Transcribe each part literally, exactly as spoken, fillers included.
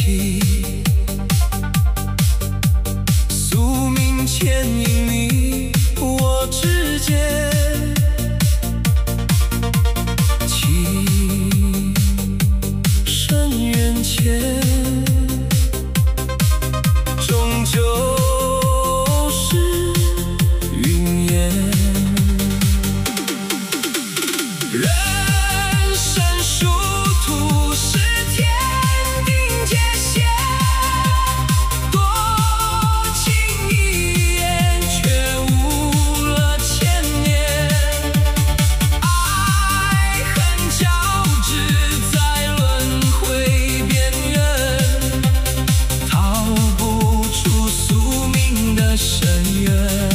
起，宿命牵引你我之间，情深缘浅，终究是云烟。人生殊途是天定界限，多情一眼却误了千年，爱恨交织在轮回边缘，逃不出宿命的深渊。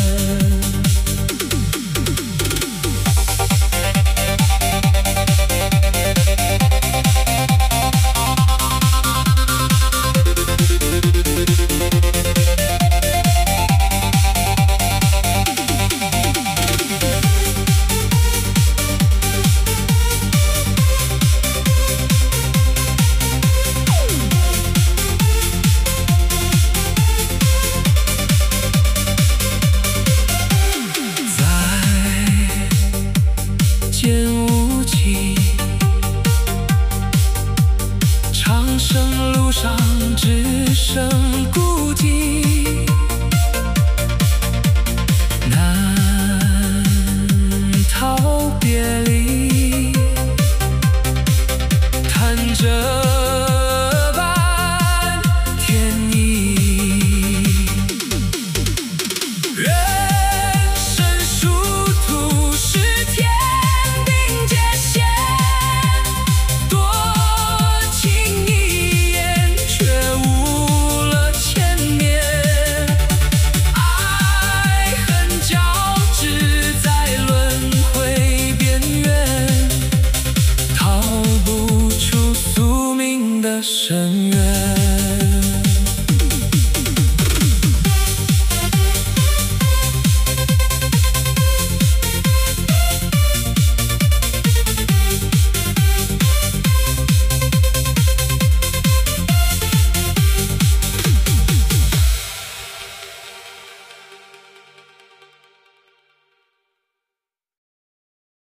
见无期，长生路上只剩孤寂，难逃别离。